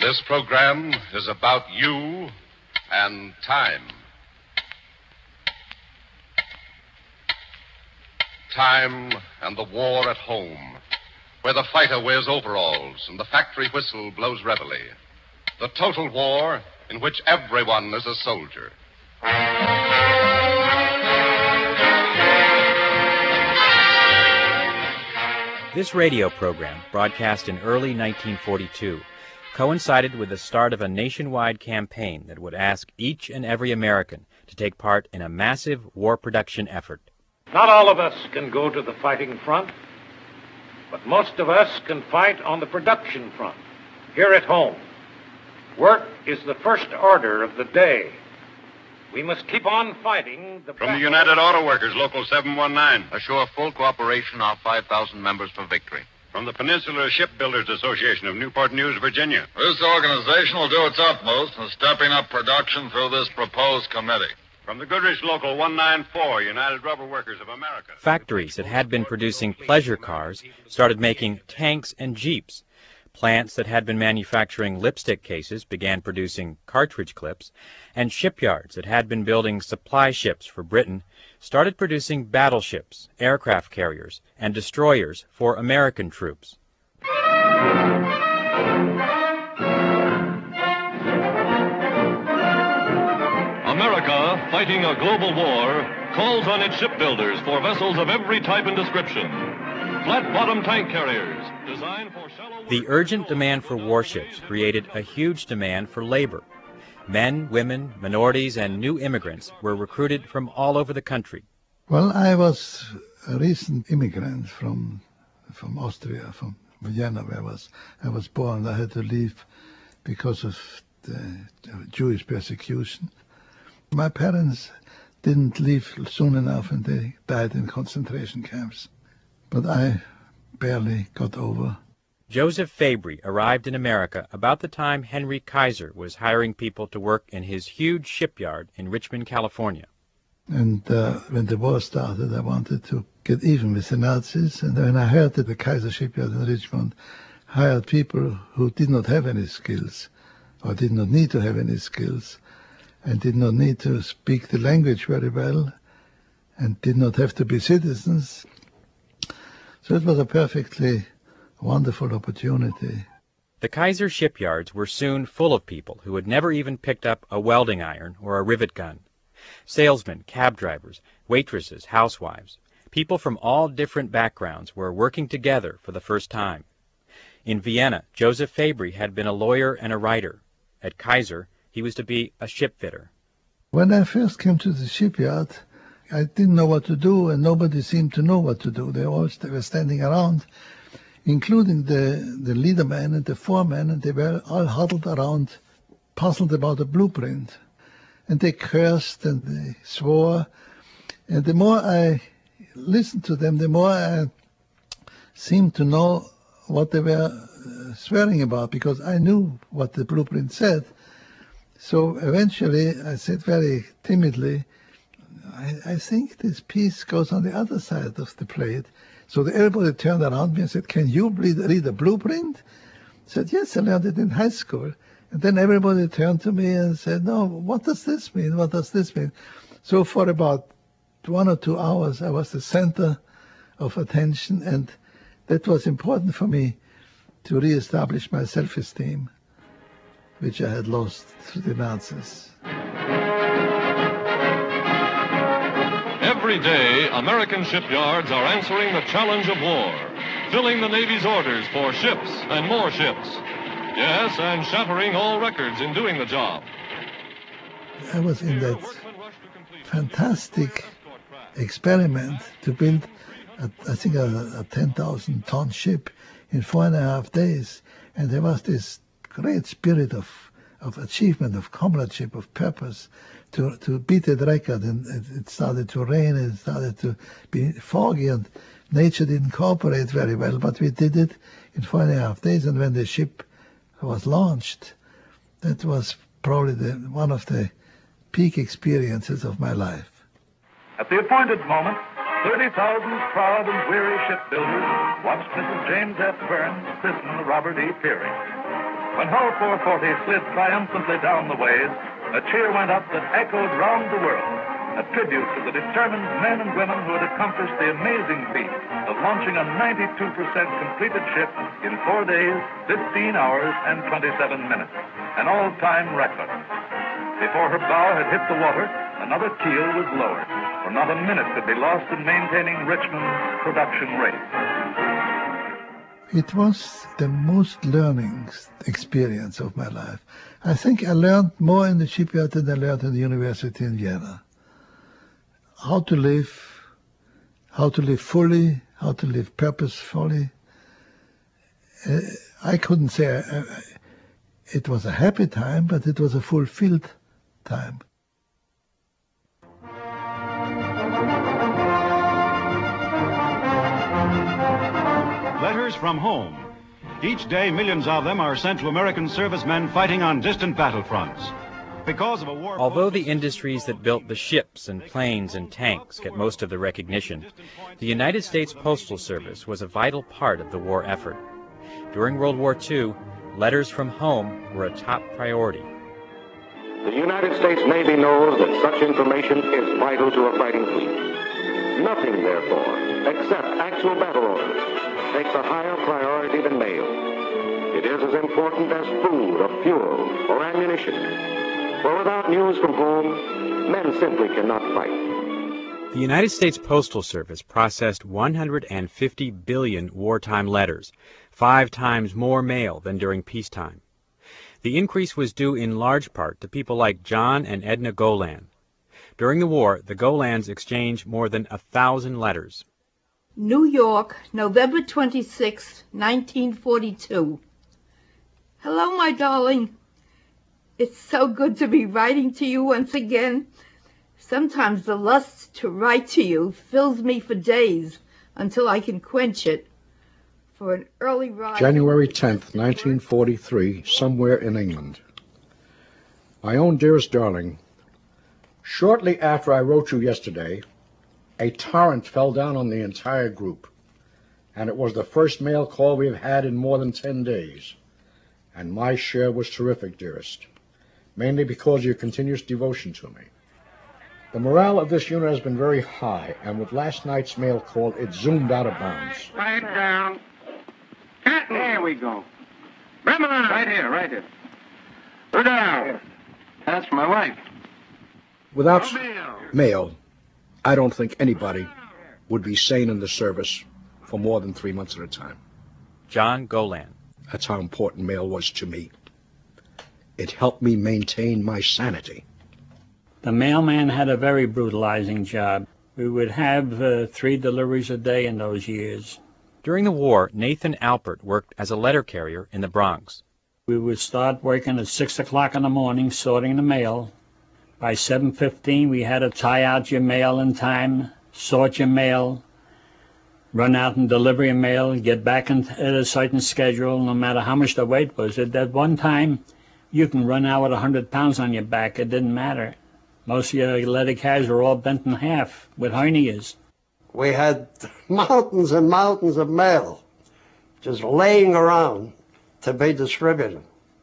This program is about you and time. Time and the war at home, where the fighter wears overalls and the factory whistle blows reveille. The total war in which everyone is a soldier. This radio program, broadcast in early 1942, coincided with the start of a nationwide campaign that would ask each and every American to take part in a massive war production effort. Not all of us can go to the fighting front, but most of us can fight on the production front, here at home. Work is the first order of the day. We must keep on fighting the... From the United Auto Workers, Local 719. Assure full cooperation of 5,000 members for victory. From the Peninsula Shipbuilders Association of Newport News, Virginia. This organization will do its utmost in stepping up production through this proposed committee. From the Goodrich Local 194, United Rubber Workers of America. Factories that had been producing pleasure cars started making tanks and jeeps. Plants that had been manufacturing lipstick cases began producing cartridge clips, and shipyards that had been building supply ships for Britain started producing battleships, aircraft carriers, and destroyers for American troops. America, fighting a global war, calls on its shipbuilders for vessels of every type and description. Flat-bottom tank carriers, designed for shallow... The urgent demand for warships created a huge demand for labor. Men, women, minorities, and new immigrants were recruited from all over the country. Well, I was a recent immigrant from Austria, from Vienna, where I was born. I had to leave because of the Jewish persecution. My parents didn't leave soon enough, and they died in concentration camps. But I barely got over. Joseph Fabry arrived in America about the time Henry Kaiser was hiring people to work in his huge shipyard in Richmond, California. And when the war started, I wanted to get even with the Nazis. And when I heard that the Kaiser shipyard in Richmond hired people who did not have any skills, or did not need to have any skills, and did not need to speak the language very well, and did not have to be citizens, so it was a perfectly wonderful opportunity. The Kaiser shipyards were soon full of people who had never even picked up a welding iron or a rivet gun. Salesmen, cab drivers, waitresses, housewives. People from all different backgrounds were working together for the first time. In Vienna, Joseph Fabry had been a lawyer and a writer. At Kaiser, he was to be a shipfitter. When I first came to the shipyard, I didn't know what to do, and nobody seemed to know what to do. They were standing around, including the leader man and the foreman, and they were all huddled around, puzzled about a blueprint. And they cursed and they swore. And the more I listened to them, the more I seemed to know what they were swearing about, because I knew what the blueprint said. So eventually I said very timidly, I think this piece goes on the other side of the plate. So everybody turned around me and said, can you read a blueprint? I said, yes, I learned it in high school. And then everybody turned to me and said, no, what does this mean? What does this mean? So for about 1 or 2 hours, I was the center of attention, and that was important for me to reestablish my self-esteem, which I had lost through the Nazis. Every day, American shipyards are answering the challenge of war, filling the Navy's orders for ships and more ships. Yes, and shattering all records in doing the job. I was in that fantastic experiment to build, a 10,000-ton ship in 4.5 days. And there was this great spirit of achievement, of comradeship, of purpose to beat that record. And it started to rain, and it started to be foggy, and nature didn't cooperate very well. But we did it in 4.5 days, and when the ship was launched, that was probably one of the peak experiences of my life. At the appointed moment, 30,000 proud and weary shipbuilders watched Mrs. James F. Burns christen the Robert E. Peary. When Hull 440 slid triumphantly down the ways, a cheer went up that echoed round the world, a tribute to the determined men and women who had accomplished the amazing feat of launching a 92% completed ship in 4 days, 15 hours, and 27 minutes, an all-time record. Before her bow had hit the water, another keel was lowered, for not a minute could be lost in maintaining Richmond's production rate. It was the most learning experience of my life. I think I learned more in the shipyard than I learned in the university in Vienna. How to live fully, how to live purposefully. I couldn't say it was a happy time, but it was a fulfilled time. Letters from home. Each day, millions of them are sent to American servicemen fighting on distant battlefronts. Because of a war. Although the industries that built the ships and planes and tanks get most of the recognition, the United States Postal Service was a vital part of the war effort. During World War II, letters from home were a top priority. The United States Navy knows that such information is vital to a fighting fleet. Nothing, therefore, except actual battle orders, takes a higher priority than mail. It is as important as food or fuel or ammunition. For without news from home, men simply cannot fight. The United States Postal Service processed 150 billion wartime letters, 5 times more mail than during peacetime. The increase was due in large part to people like John and Edna Golan. During the war, the Golans exchanged more than 1,000 letters. New York, November 26, 1942. Hello, my darling. It's so good to be writing to you once again. Sometimes the lust to write to you fills me for days until I can quench it. For an early rise... January 10th, 1943, somewhere in England. My own dearest darling, shortly after I wrote you yesterday, a torrent fell down on the entire group, and it was the first mail call we've had in more than 10 days. And my share was terrific, dearest, mainly because of your continuous devotion to me. The morale of this unit has been very high, and with last night's mail call, it zoomed out of bounds. Right down. There we go. Bremen! Right here. Go down. That's my wife. Without mail, I don't think anybody would be sane in the service for more than 3 months at a time. John Golan. That's how important mail was to me. It helped me maintain my sanity. The mailman had a very brutalizing job. We would have 3 deliveries a day in those years. During the war, Nathan Alpert worked as a letter carrier in the Bronx. We would start working at 6 o'clock in the morning, sorting the mail. By 7:15, we had to tie out your mail in time, sort your mail, run out and deliver your mail, get back at a certain schedule, no matter how much the weight was. At one time, you can run out with 100 pounds on your back. It didn't matter. Most of your letter carriers were all bent in half with hernias. We had mountains and mountains of mail just laying around to be distributed.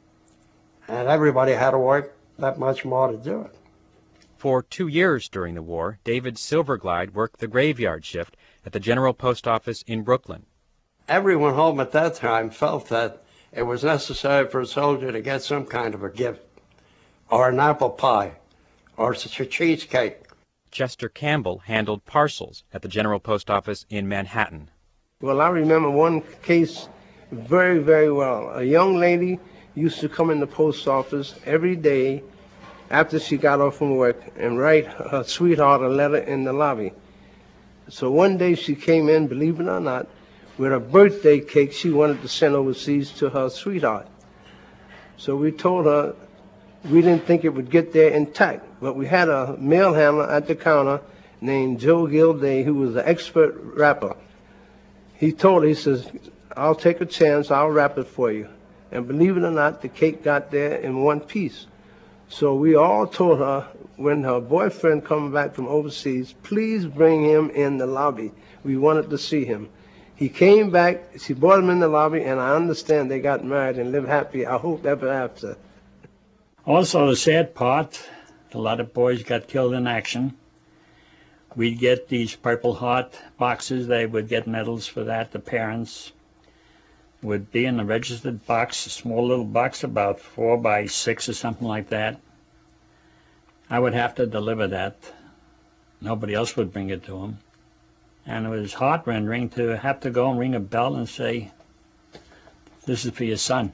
And everybody had to work that much more to do it. For 2 years during the war, David Silverglide worked the graveyard shift at the General Post Office in Brooklyn. Everyone home at that time felt that it was necessary for a soldier to get some kind of a gift, or an apple pie, or a cheesecake. Chester Campbell handled parcels at the General Post Office in Manhattan. Well, I remember one case very, very well. A young lady used to come in the post office every day after she got off from work and write her sweetheart a letter in the lobby. So one day she came in, believe it or not, with a birthday cake she wanted to send overseas to her sweetheart. So we told her we didn't think it would get there intact, but we had a mail handler at the counter named Joe Gilday, who was an expert wrapper. He told her, he says, I'll take a chance, I'll wrap it for you. And believe it or not, the cake got there in one piece. So we all told her, when her boyfriend comes back from overseas, please bring him in the lobby. We wanted to see him. He came back, she brought him in the lobby, and I understand they got married and lived happy, I hope, ever after. Also, the sad part, a lot of boys got killed in action. We'd get these Purple Heart boxes. They would get medals for that. The parents would be in a registered box, a small little box about 4 by 6 or something like that. I would have to deliver that. Nobody else would bring it to them. And it was heart-rending to have to go and ring a bell and say, "This is for your son."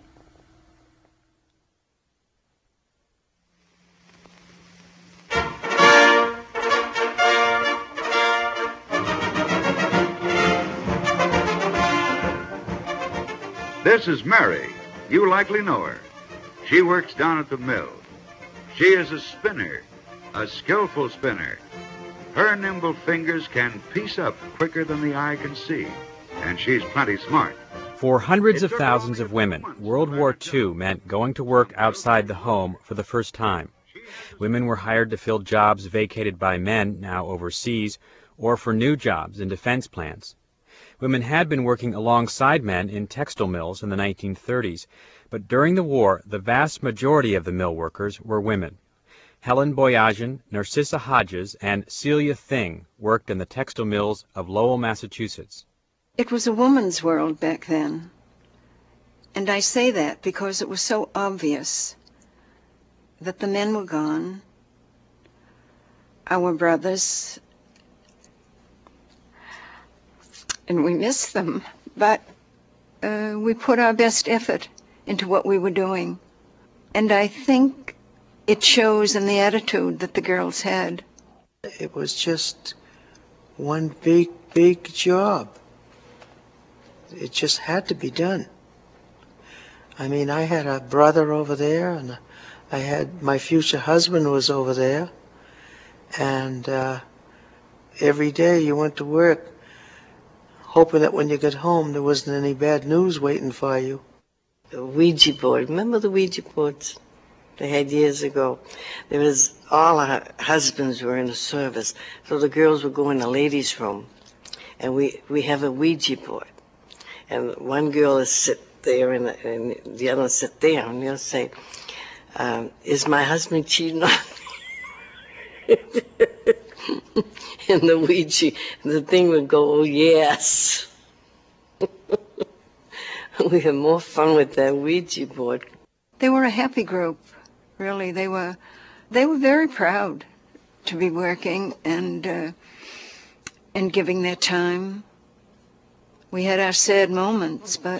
This is Mary. You likely know her. She works down at the mill. She is a spinner, a skillful spinner. Her nimble fingers can piece up quicker than the eye can see, and she's plenty smart. For hundreds of thousands of women, World War II meant going to work outside the home for the first time. Women were hired to fill jobs vacated by men, now overseas, or for new jobs in defense plants. Women had been working alongside men in textile mills in the 1930s, but during the war, the vast majority of the mill workers were women. Helen Boyajian, Narcissa Hodges, and Celia Thing worked in the textile mills of Lowell, Massachusetts. It was a woman's world back then. And I say that because it was so obvious that the men were gone, our brothers, and we missed them, but we put our best effort into what we were doing. And I think it shows in the attitude that the girls had. It was just one big job. It just had to be done. I mean, I had a brother over there, and I had my future husband was over there, and every day you went to work hoping that when you got home there wasn't any bad news waiting for you. The Ouija board. Remember the Ouija boards they had years ago? There was, all our husbands were in the service, so the girls would go in the ladies' room, and we have a Ouija board. And one girl will sit there, and the other will sit there, and they'll say, "Is my husband cheating on me?" And the Ouija, the thing would go, "Oh, yes." We had more fun with that Ouija board. They were a happy group, really. They were very proud to be working and giving their time. We had our sad moments, but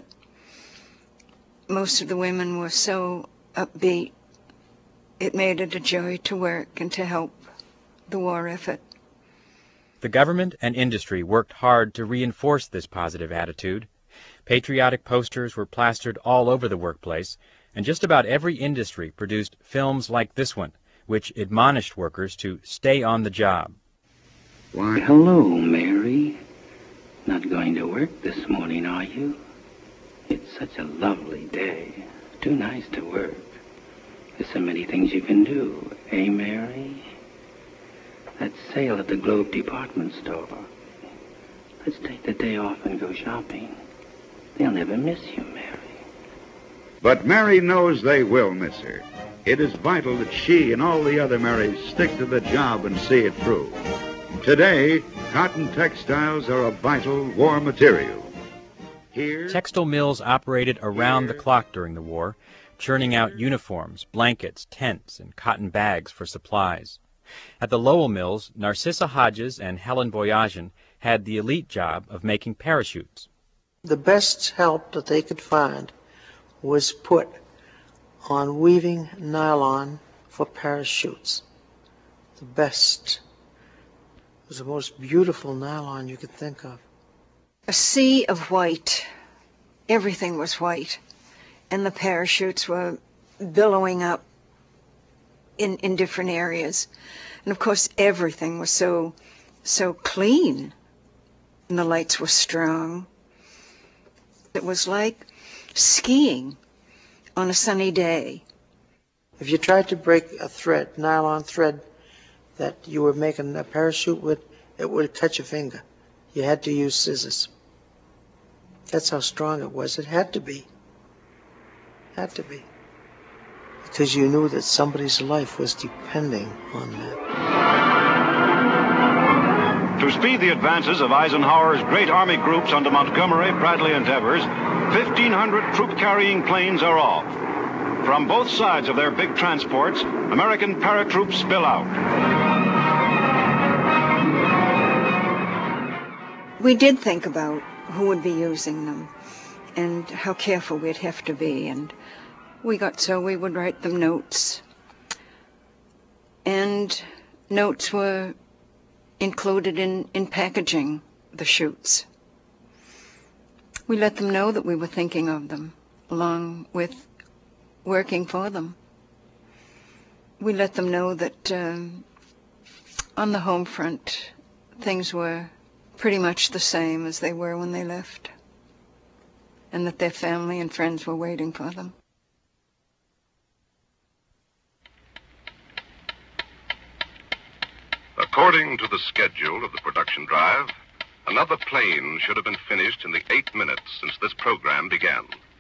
most of the women were so upbeat. It made it a joy to work and to help the war effort. The government and industry worked hard to reinforce this positive attitude. Patriotic posters were plastered all over the workplace, and just about every industry produced films like this one, which admonished workers to stay on the job. Why, hello, Mary. Not going to work this morning, are you? It's such a lovely day. Too nice to work. There's so many things you can do, eh, Mary? That sale at the Globe department store. Let's take the day off and go shopping. They'll never miss you, Mary. But Mary knows they will miss her. It is vital that she and all the other Marys stick to the job and see it through. Today, cotton textiles are a vital war material. Here, textile mills operated around the clock during the war, churning out uniforms, blankets, tents, and cotton bags for supplies. At the Lowell mills, Narcissa Hodges and Helen Boyajian had the elite job of making parachutes. The best help that they could find was put on weaving nylon for parachutes. The best. It was the most beautiful nylon you could think of. A sea of white. Everything was white. And the parachutes were billowing up in different areas. And of course everything was so clean. And the lights were strong. It was like skiing on a sunny day. If you tried to break a thread, nylon thread, that you were making a parachute with, it would cut your finger. You had to use scissors. That's how strong it was. It had to be. Had to be. Because you knew that somebody's life was depending on that. To speed the advances of Eisenhower's great army groups under Montgomery, Bradley, and Evers, 1,500 troop-carrying planes are off. From both sides of their big transports, American paratroops spill out. We did think about who would be using them and how careful we'd have to be, and we would write them notes. And notes were included in packaging the chutes. We let them know that we were thinking of them, along with working for them. We let them know that on the home front, things were pretty much the same as they were when they left, and that their family and friends were waiting for them. According to the schedule of the production drive, another plane should have been finished in the 8 minutes since this program began.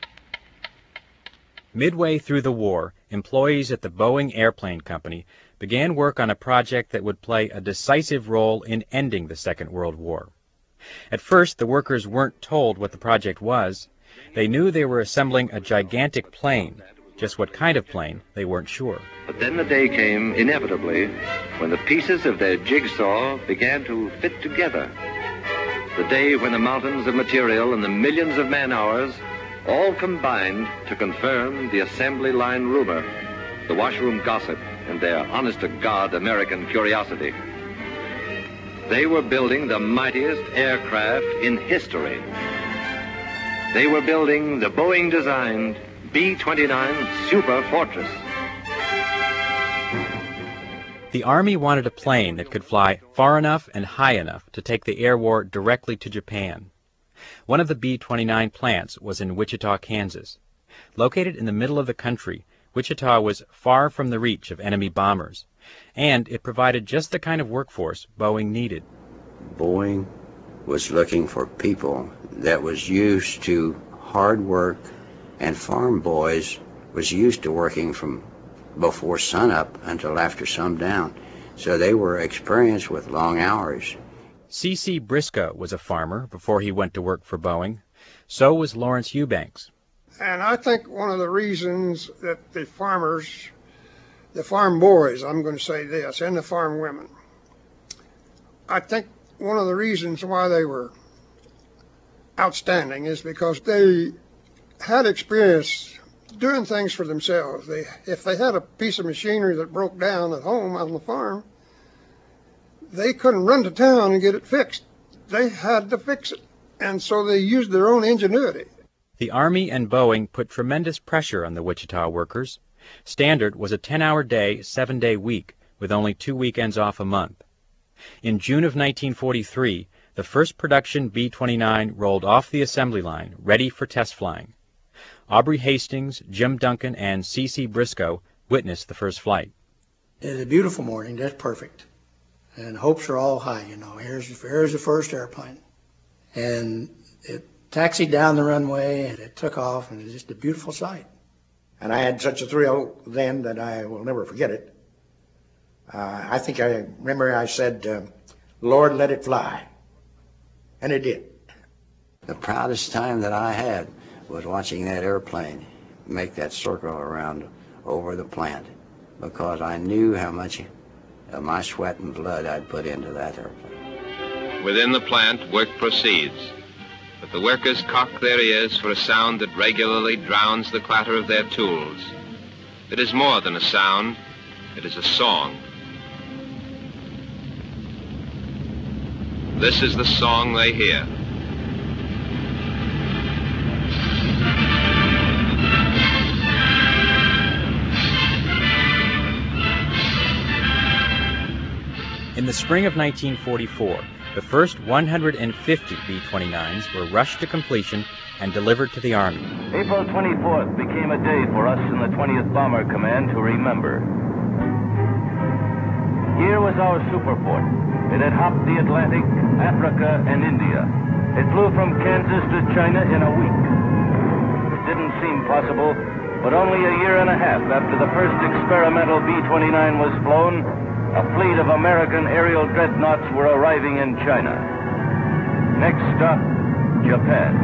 Midway through the war, employees at the Boeing Airplane Company began work on a project that would play a decisive role in ending the Second World War. At first, the workers weren't told what the project was. They knew they were assembling a gigantic plane. Just what kind of plane, they weren't sure. But then the day came, inevitably, when the pieces of their jigsaw began to fit together. The day when the mountains of material and the millions of man-hours all combined to confirm the assembly line rumor, the washroom gossip, and their honest-to-God American curiosity. They were building the mightiest aircraft in history. They were building the Boeing-designed B-29 Super Fortress. The Army wanted a plane that could fly far enough and high enough to take the air war directly to Japan. One of the B-29 plants was in Wichita, Kansas. Located in the middle of the country, Wichita was far from the reach of enemy bombers, and it provided just the kind of workforce Boeing needed. Boeing was looking for people that was used to hard work, and farm boys was used to working from before sunup until after sundown. So they were experienced with long hours. C.C. Briscoe was a farmer before he went to work for Boeing. So was Lawrence Eubanks. And I think one of the reasons that the farmers, the farm boys, I'm going to say this, and the farm women, I think one of the reasons why they were outstanding is because they had experience doing things for themselves. If they had a piece of machinery that broke down at home on the farm, they couldn't run to town and get it fixed. They had to fix it. And so they used their own ingenuity. The Army and Boeing put tremendous pressure on the Wichita workers. Standard was a 10-hour day, 7-day week, with only 2 weekends off a month. In June of 1943, the first production B-29 rolled off the assembly line, ready for test flying. Aubrey Hastings, Jim Duncan, and C.C. Briscoe witnessed the first flight. It was a beautiful morning, just perfect. And hopes are all high, you know. Here's the first airplane. And it taxied down the runway, and it took off, and it was just a beautiful sight. And I had such a thrill then that I will never forget it. I think I remember I said, Lord, let it fly. And it did. The proudest time that I had was watching that airplane make that circle around over the plant, because I knew how much of my sweat and blood I'd put into that airplane. Within the plant, work proceeds, but the workers cock their ears for a sound that regularly drowns the clatter of their tools. It is more than a sound, it is a song. This is the song they hear. In the spring of 1944, the first 150 B-29s were rushed to completion and delivered to the Army. April 24th became a day for us in the 20th Bomber Command to remember. Here was our superport. It had hopped the Atlantic, Africa, and India. It flew from Kansas to China in a week. It didn't seem possible, but only a year and a half after the first experimental B-29 was flown, a fleet of American aerial dreadnoughts were arriving in China. Next stop, Japan.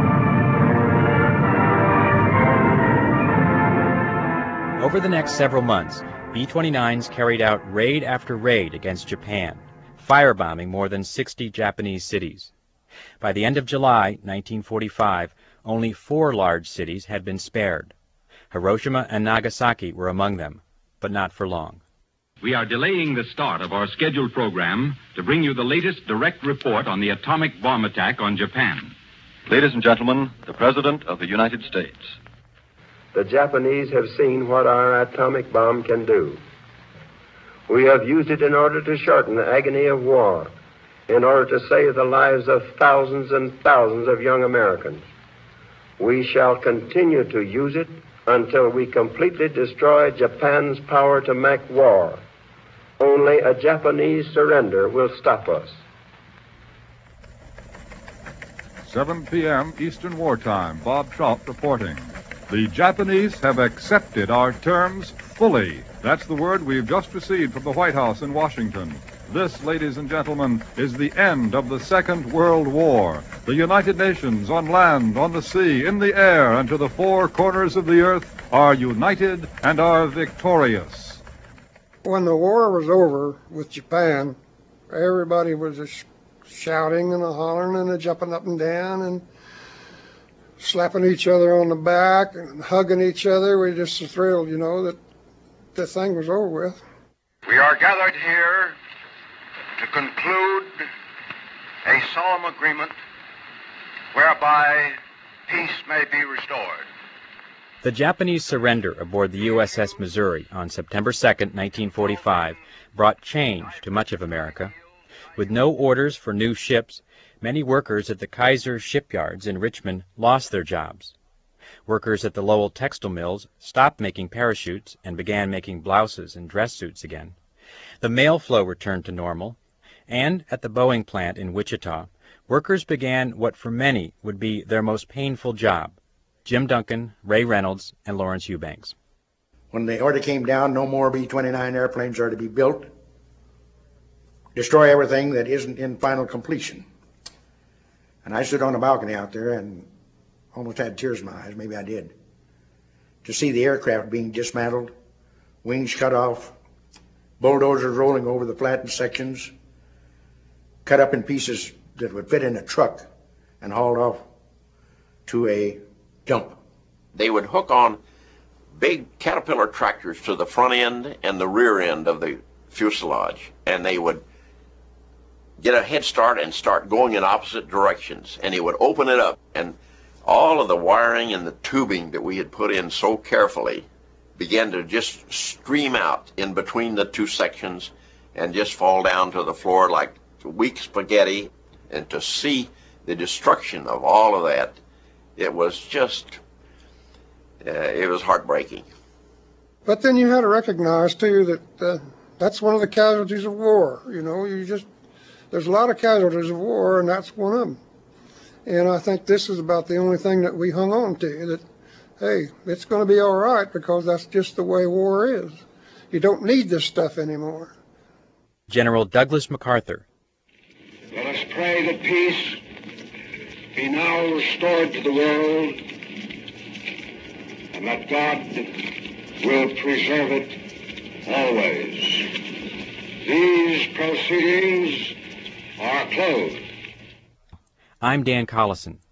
Over the next several months, B-29s carried out raid after raid against Japan, firebombing more than 60 Japanese cities. By the end of July 1945, only 4 large cities had been spared. Hiroshima and Nagasaki were among them, but not for long. We are delaying the start of our scheduled program to bring you the latest direct report on the atomic bomb attack on Japan. Ladies and gentlemen, the President of the United States. The Japanese have seen what our atomic bomb can do. We have used it in order to shorten the agony of war, in order to save the lives of thousands and thousands of young Americans. We shall continue to use it until we completely destroy Japan's power to make war. Only a Japanese surrender will stop us. 7 p.m. Eastern Wartime. Bob Trout reporting. The Japanese have accepted our terms fully. That's the word we've just received from the White House in Washington. This, ladies and gentlemen, is the end of the Second World War. The United Nations, on land, on the sea, in the air, and to the 4 corners of the earth, are united and are victorious. When the war was over with Japan, everybody was just shouting and hollering and jumping up and down and slapping each other on the back and hugging each other. We were just so thrilled, you know, that the thing was over with. We are gathered here to conclude a solemn agreement whereby peace may be restored. The Japanese surrender aboard the USS Missouri on September 2, 1945, brought change to much of America. With no orders for new ships, many workers at the Kaiser shipyards in Richmond lost their jobs. Workers at the Lowell textile mills stopped making parachutes and began making blouses and dress suits again. The mail flow returned to normal, and at the Boeing plant in Wichita, workers began what for many would be their most painful job. Jim Duncan, Ray Reynolds, and Lawrence Eubanks. When the order came down, no more B-29 airplanes are to be built. Destroy everything that isn't in final completion. And I stood on the balcony out there and almost had tears in my eyes, maybe I did, to see the aircraft being dismantled, wings cut off, bulldozers rolling over the flattened sections, cut up in pieces that would fit in a truck and hauled off to a dump. They would hook on big Caterpillar tractors to the front end and the rear end of the fuselage, and they would get a head start and start going in opposite directions, and he would open it up, and all of the wiring and the tubing that we had put in so carefully began to just stream out in between the 2 sections and just fall down to the floor like weak spaghetti. And to see the destruction of all of that, it was just, it was heartbreaking. But then you had to recognize, too, that that's one of the casualties of war. You know, there's a lot of casualties of war, and that's one of them. And I think this is about the only thing that we hung on to, that, hey, it's going to be all right because that's just the way war is. You don't need this stuff anymore. General Douglas MacArthur. Let us pray that peace be now restored to the world, and that God will preserve it always. These proceedings are closed. I'm Dan Collison.